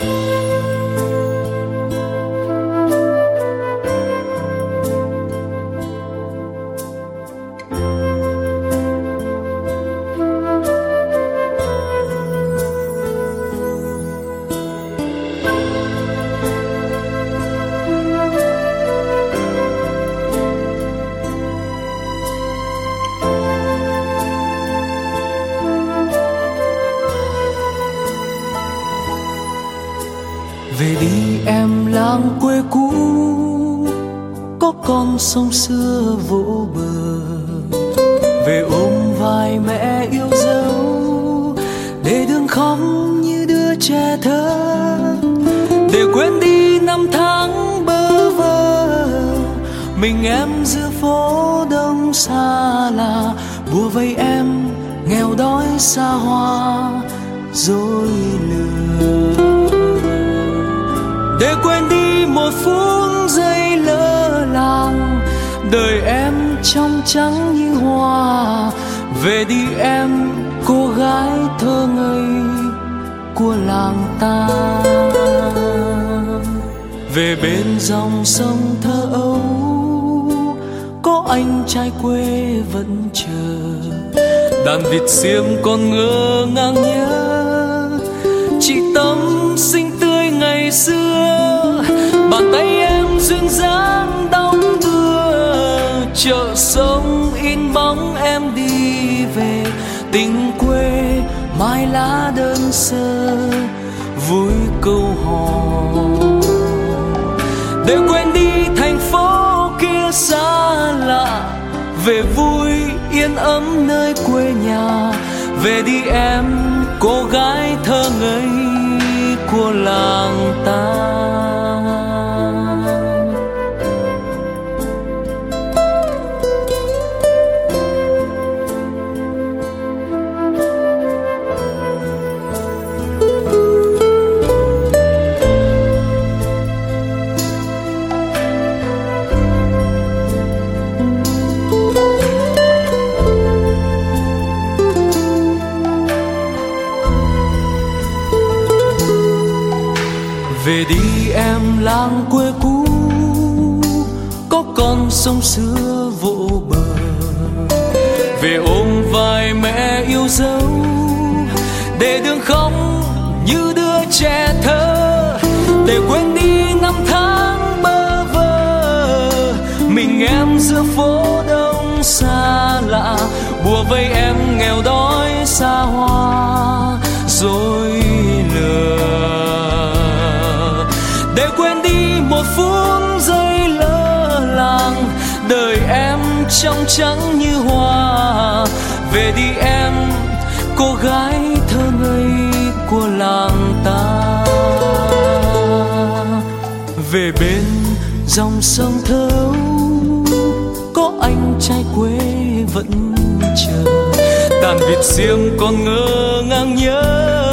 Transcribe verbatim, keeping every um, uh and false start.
Về đi em làng quê cũ, có con sông xưa vỗ bờ. Về ôm vai mẹ yêu dấu, để đừng khóc như đứa trẻ thơ, để quên đi năm tháng bơ vơ. Mình em giữa phố đông xa lạ, bùa vây em nghèo đói xa hoa dối lừa. Để quên đi một phút giây lơ làng, đời em trong trắng như hoa. Về đi em cô gái thơ ngây của làng ta. Về bên dòng sông thơ ấu, có anh trai quê vẫn chờ. Đàn vịt xiêm còn ngơ ngàng nhớ chị Tâm xinh tươi ngày xưa. Bàn tay em duyên dáng đong đưa, chợ sông in bóng em đi về. Tình quê mai lá đơn sơ vui câu hò. Để quên đi thành phố kia xa lạ, về vui yên ấm nơi quê nhà. Về đi em cô gái thơ ngây của làng ta. Về đi em làng quê cũ, có con sông xưa vỗ bờ. Về ôm vai mẹ yêu dấu, để đừng khóc như đứa trẻ thơ, để quên đi năm tháng bơ vơ. Mình em giữa phố đông xa lạ, bùa vây em nghèo đói xa hoa rồi lừa. Để quên đi một phút giây lơ làng, đời em trong trắng như hoa. Về đi em cô gái thơ ngây của làng ta. Về bên dòng sông thơ ấu, có anh trai quê vẫn chờ. Đàn vịt xiêm còn ngơ ngàng nhớ